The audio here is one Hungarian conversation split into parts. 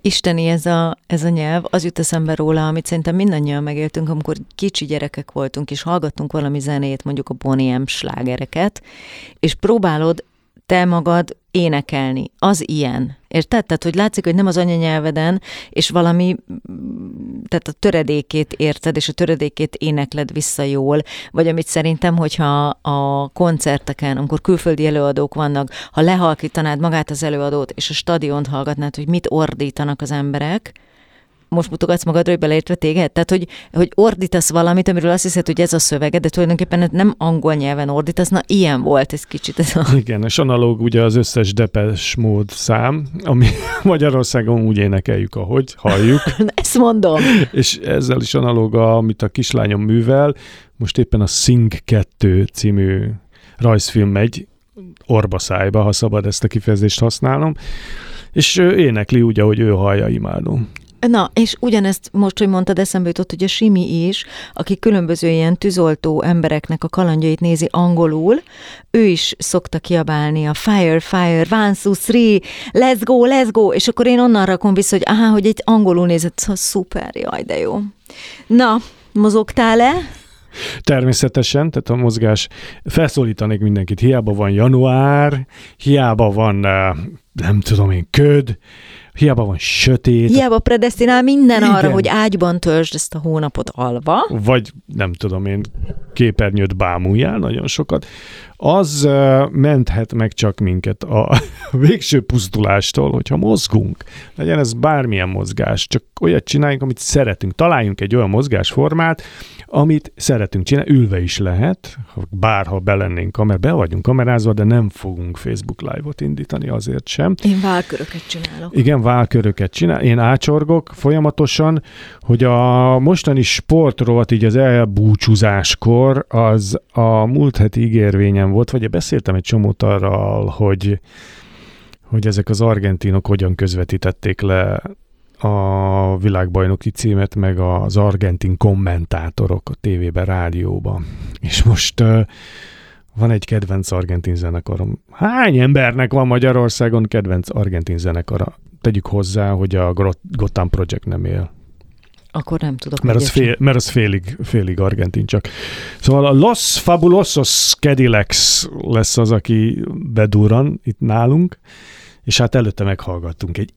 isteni ez a nyelv, az jut eszembe róla, amit szerintem mindannyian megéltünk, amikor kicsi gyerekek voltunk, és hallgattunk valami zenét, mondjuk a Boney M slágereket, és próbálod te magad énekelni. Az ilyen. Érted? Tehát, hogy látszik, hogy nem az anyanyelveden, és valami, tehát a töredékét érted, és a töredékét énekled vissza jól, vagy amit szerintem, hogyha a koncerteken, amikor külföldi előadók vannak, ha lehalkítanád magát az előadót, és a stadiont hallgatnád, hogy mit ordítanak az emberek, most mutogatsz magadra, hogy beleértve téged? Tehát, hogy ordítasz valamit, amiről azt hiszed, hogy ez a szövege, de tulajdonképpen nem angol nyelven ordítasz, na ilyen volt ez kicsit. Igen, és analóg ugye az összes Depeche Mode szám, ami Magyarországon úgy énekeljük, ahogy halljuk. Ezt mondom. És ezzel is analóg, amit a kislányom művel, most éppen a Sing 2 című rajzfilm megy, orba szájba, ha szabad ezt a kifejezést használnom, és énekli úgy, ahogy ő hallja, imádom. Na, és ugyanezt most, hogy mondtad, eszembe jutott, hogy a Simi is, aki különböző ilyen tűzoltó embereknek a kalandjait nézi angolul, ő is szokta kiabálni a fire, fire, 1, 2, 3, let's go, és akkor én onnan rakom vissza, hogy hogy egy angolul nézett, szóval szuper, jaj, de jó. Na, mozogtál-e? Természetesen, tehát a mozgás, felszólítanék mindenkit, hiába van január, hiába van, nem tudom én, köd, hiába van sötét. Hiába predesztinál minden arra, hogy ágyban töltsd ezt a hónapot alva. Vagy nem tudom én, képernyőt bámuljál nagyon sokat. Az menthet meg csak minket a végső pusztulástól, hogyha mozgunk. Legyen ez bármilyen mozgás, csak olyat csináljunk, amit szeretünk. Találjunk egy olyan mozgásformát, amit szeretünk csinálni, ülve is lehet, bárha be vagyunk kamerázva, de nem fogunk Facebook Live-ot indítani, azért sem. Én válköröket csinálok. Igen, válköröket csinál. Én ácsorgok folyamatosan, hogy a mostani sportrovat így az elbúcsúzáskor az a múlt heti ígérvényem volt, vagy beszéltem egy csomót arról, hogy ezek az argentinok hogyan közvetítették le a világbajnoki címet, meg az argentin kommentátorok a tévében, rádióban. És most van egy kedvenc argentin zenekarom. Hány embernek van Magyarországon kedvenc argentin zenekara? Tegyük hozzá, hogy a Gotham Project nem él. Akkor nem tudok. Mert az félig argentin csak. Szóval a Los Fabulosos Cadillacs lesz az, aki bedurran itt nálunk, és hát előtte meghallgattunk egy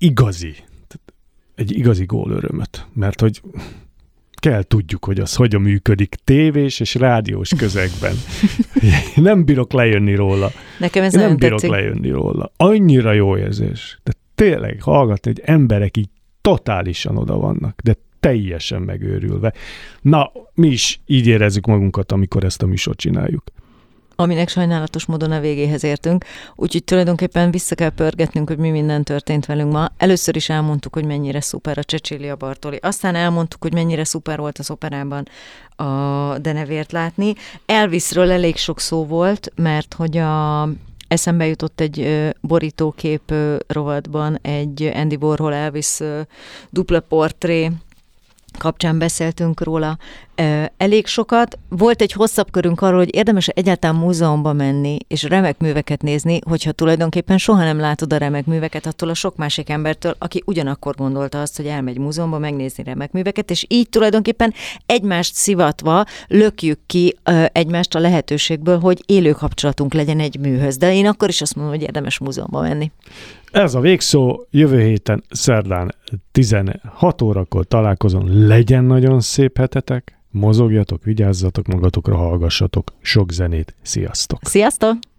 igazi gólörömöt, mert hogy kell tudjuk, hogy az hogyan működik tévés és rádiós közegben. Nem bírok lejönni róla. Nekem ez nem bírok lejönni róla. Annyira jó érzés. De tényleg hallgatni, hogy emberek így totálisan oda vannak, de teljesen megőrülve. Na, mi is így érezzük magunkat, amikor ezt a műsort csináljuk. Aminek sajnálatos módon a végéhez értünk, úgyhogy tulajdonképpen vissza kell pörgetnünk, hogy mi minden történt velünk ma. Először is elmondtuk, hogy mennyire szuper a Cecilia Bartoli, aztán elmondtuk, hogy mennyire szuper volt az operában a denevért látni. Elvisről elég sok szó volt, mert hogy eszembe jutott egy borítókép rovatban egy Andy Warhol Elvis dupla portré kapcsán beszéltünk róla elég sokat. Volt egy hosszabb körünk arról, hogy érdemes egyáltalán múzeumba menni, és remek műveket nézni, hogyha tulajdonképpen soha nem látod a remek műveket attól a sok másik embertől, aki ugyanakkor gondolta azt, hogy elmegy múzeumba megnézni remek műveket, és így tulajdonképpen egymást szivatva lökjük ki egymást a lehetőségből, hogy élő kapcsolatunk legyen egy műhöz. De én akkor is azt mondom, hogy érdemes múzeumba menni. Ez a végszó, jövő héten szerdán 16 órakor találkozom. Legyen nagyon szép hetetek, mozogjatok, vigyázzatok magatokra, hallgassatok sok zenét. Sziasztok! Sziasztok!